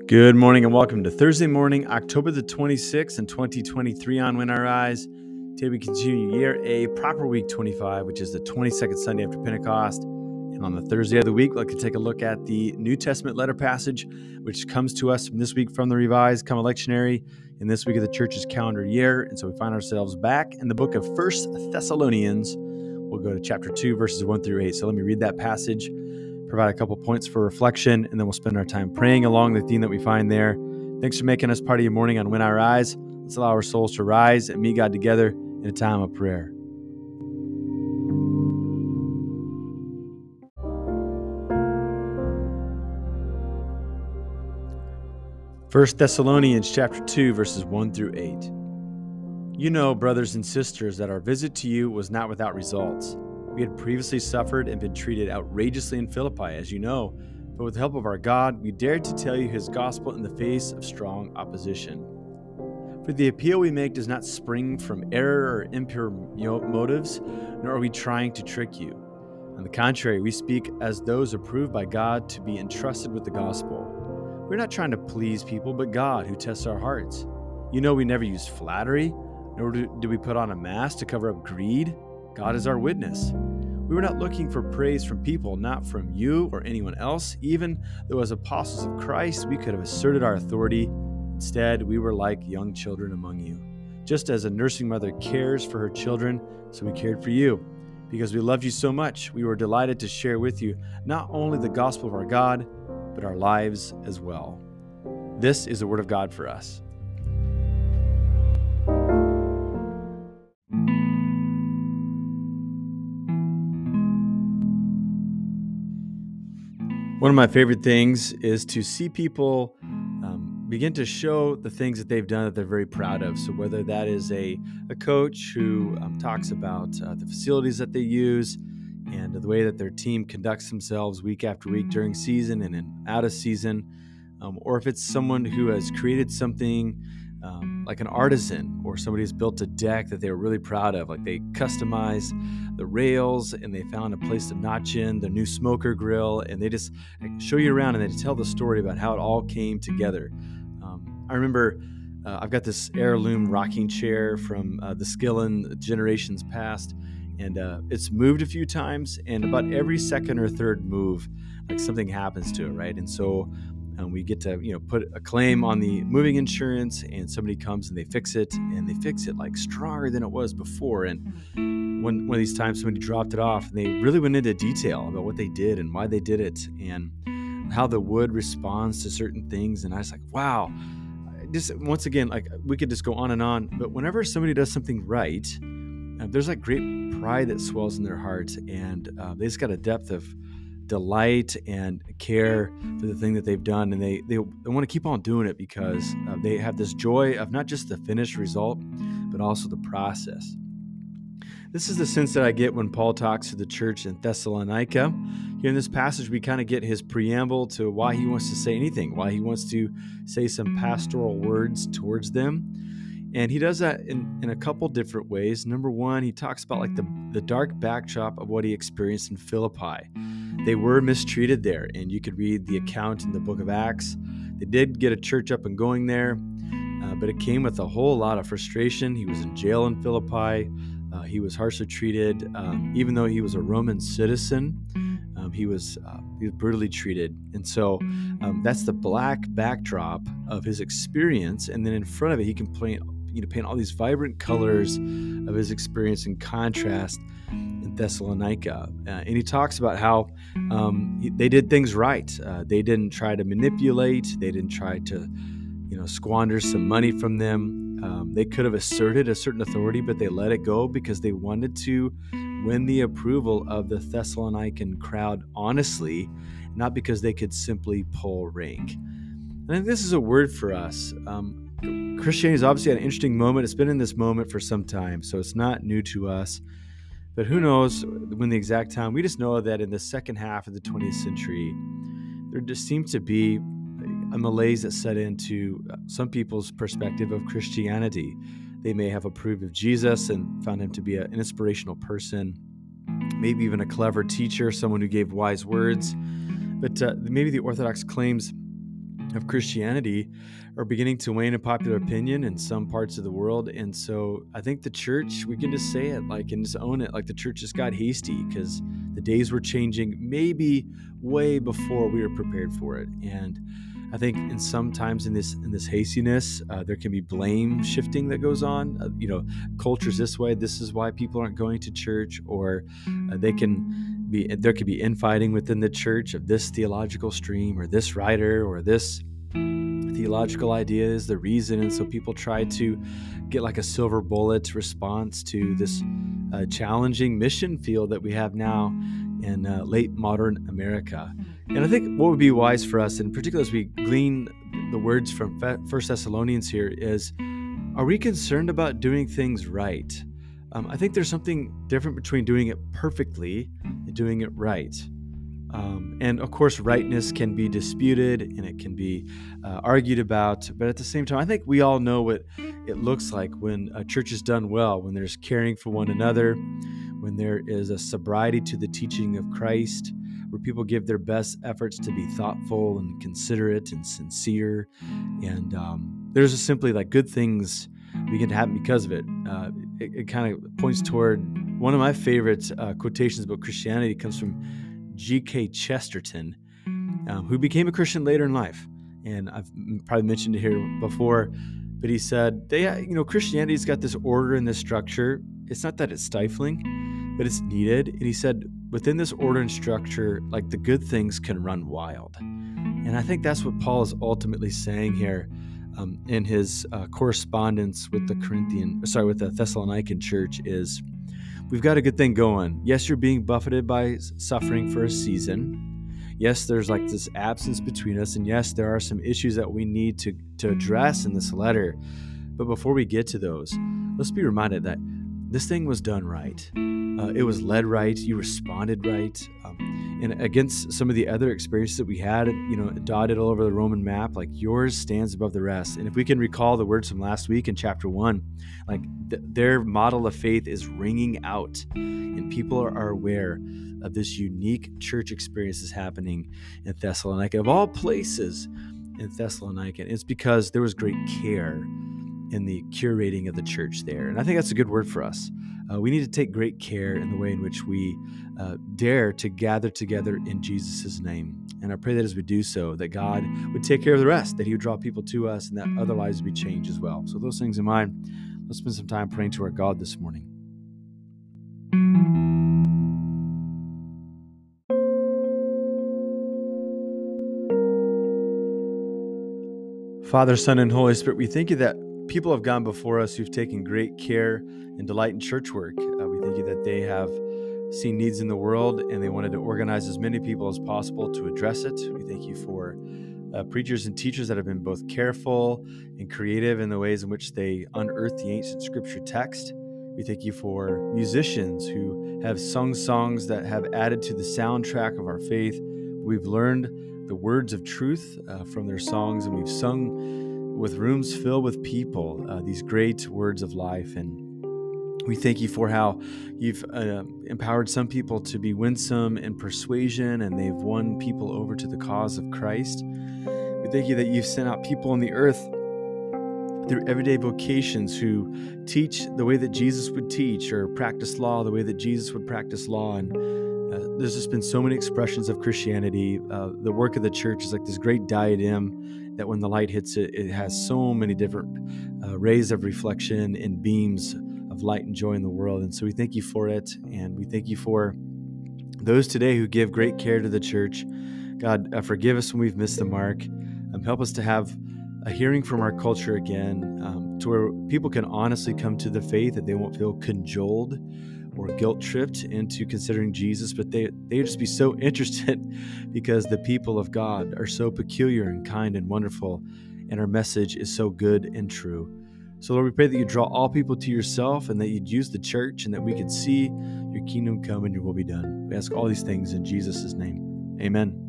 Good morning and welcome to Thursday morning, October the 26th in 2023 on Win Our Eyes. Today we continue year A, proper week 25, which is the 22nd Sunday after Pentecost. And on the Thursday of the week, we'd like to take a look at the New Testament letter passage, which comes to us from this week from the Revised Common Lectionary in this week of the church's calendar year. And so we find ourselves back in the book of 1 Thessalonians. We'll go to chapter 2, verses 1 through 8. So let me read that passage, provide a couple points for reflection, and then we'll spend our time praying along the theme that we find there. Thanks for making us part of your morning on Win Our Eyes. Let's allow our souls to rise and meet God together in a time of prayer. First Thessalonians chapter 2, verses 1 through 8. You know, brothers and sisters, that our visit to you was not without results. We had previously suffered and been treated outrageously in Philippi, as you know, but with the help of our God, we dared to tell you his gospel in the face of strong opposition. For the appeal we make does not spring from error or impure motives, nor are we trying to trick you. On the contrary, we speak as those approved by God to be entrusted with the gospel. We're not trying to please people, but God, who tests our hearts. You know we never use flattery, nor do we put on a mask to cover up greed. God is our witness. We were not looking for praise from people, not from you or anyone else. Even though as apostles of Christ, we could have asserted our authority. Instead, we were like young children among you. Just as a nursing mother cares for her children, so we cared for you. Because we loved you so much, we were delighted to share with you not only the gospel of our God, but our lives as well. This is the word of God for us. One of my favorite things is to see people begin to show the things that they've done that they're very proud of. So whether that is a coach who talks about the facilities that they use and the way that their team conducts themselves week after week during season and then out of season, or if it's someone who has created something like an artisan or somebody who's built a deck that they were really proud of, like they customized the rails and they found a place to notch in the new smoker grill, and they just show you around and they tell the story about how it all came together. I remember I've got this heirloom rocking chair from the Skillen generations past, and it's moved a few times, and about every second or third move, like something happens to it, right? And so we get to put a claim on the moving insurance, and somebody comes and they fix it like stronger than it was before. And one of these times somebody dropped it off and they really went into detail about what they did and why they did it and how the wood responds to certain things. And I was like, wow, just once again, like we could just go on and on, but whenever somebody does something right, there's like great pride that swells in their heart, and they just got a depth of delight and care for the thing that they've done, and they want to keep on doing it because they have this joy of not just the finished result, but also the process. This is the sense that I get when Paul talks to the church in Thessalonica. Here in this passage, we kind of get his preamble to why he wants to say anything, why he wants to say some pastoral words towards them. And he does that in a couple different ways. Number one, he talks about like the dark backdrop of what he experienced in Philippi. They were mistreated there, and you could read the account in the book of Acts. They did get a church up and going there, but it came with a whole lot of frustration. He was in jail in Philippi. He was harshly treated. Even though he was a Roman citizen, he was brutally treated. And so that's the black backdrop of his experience. And then in front of it, he can paint all these vibrant colors of his experience in contrast in Thessalonica. And he talks about how they did things right. They didn't try to manipulate. They didn't try to squander some money from them. They could have asserted a certain authority, but they let it go because they wanted to win the approval of the Thessalonican crowd honestly, not because they could simply pull rank. And I think this is a word for us. Christianity is obviously at an interesting moment. It's been in this moment for some time, so it's not new to us. But who knows when the exact time? We just know that in the second half of the 20th century, there just seems to be a malaise that set into some people's perspective of Christianity. They may have approved of Jesus and found him to be an inspirational person, maybe even a clever teacher, someone who gave wise words. But maybe the Orthodox claims of Christianity are beginning to wane in popular opinion in some parts of the world. And so I think the church, we can just say it and just own it. Like the church just got hasty because the days were changing maybe way before we were prepared for it. And I think sometimes in this hastiness, there can be blame shifting that goes on. Culture's this way. This is why people aren't going to church, or there could be infighting within the church of this theological stream or this writer or this theological idea is the reason. And so people try to get like a silver bullet response to this challenging mission field that we have now in late modern America. And I think what would be wise for us, in particular as we glean the words from 1 Thessalonians here, is, are we concerned about doing things right? I think there's something different between doing it perfectly and doing it right. And of course, rightness can be disputed and it can be argued about. But at the same time, I think we all know what it looks like when a church is done well, when there's caring for one another, when there is a sobriety to the teaching of Christ, where people give their best efforts to be thoughtful and considerate and sincere. And there's just simply like good things begin to happen because of it. It kind of points toward one of my favorite quotations about Christianity. Comes from G.K. Chesterton, who became a Christian later in life. And I've probably mentioned it here before, but he said, Christianity's got this order and this structure. It's not that it's stifling, but it's needed. And he said, within this order and structure, like the good things can run wild. And I think that's what Paul is ultimately saying here in his correspondence with the Thessalonican church is, we've got a good thing going. Yes, you're being buffeted by suffering for a season. Yes, there's like this absence between us. And yes, there are some issues that we need to address in this letter. But before we get to those, let's be reminded that this thing was done right. It was led right. You responded right. And against some of the other experiences that we had, dotted all over the Roman map, like yours stands above the rest. And if we can recall the words from last week in chapter 1, like their model of faith is ringing out, and people are aware of this unique church experience that's happening in Thessalonica, of all places in Thessalonica. And it's because there was great care in the curating of the church there. And I think that's a good word for us. We need to take great care in the way in which we dare to gather together in Jesus' name. And I pray that as we do so, that God would take care of the rest, that he would draw people to us, and that other lives would be changed as well. So those things in mind, let's spend some time praying to our God this morning. Father, Son, and Holy Spirit, we thank you that people have gone before us who've taken great care and delight in church work. We thank you that they have seen needs in the world and they wanted to organize as many people as possible to address it. We thank you for preachers and teachers that have been both careful and creative in the ways in which they unearth the ancient scripture text. We thank you for musicians who have sung songs that have added to the soundtrack of our faith. We've learned the words of truth from their songs, and we've sung with rooms filled with people these great words of life. And we thank you for how you've empowered some people to be winsome in persuasion, and they've won people over to the cause of Christ. We thank you that you've sent out people on the earth through everyday vocations who teach the way that Jesus would teach, or practice law the way that Jesus would practice law. And there's just been so many expressions of Christianity. The work of the church is like this great diadem that when the light hits it, it has so many different rays of reflection and beams of light and joy in the world. And so we thank you for it. And we thank you for those today who give great care to the church. God, forgive us when we've missed the mark. Help us to have a hearing from our culture again, to where people can honestly come to the faith, that they won't feel cajoled or guilt-tripped into considering Jesus, but they just be so interested because the people of God are so peculiar and kind and wonderful, and our message is so good and true. So Lord, we pray that you draw all people to yourself, and that you'd use the church, and that we could see your kingdom come and your will be done. We ask all these things in Jesus' name. Amen.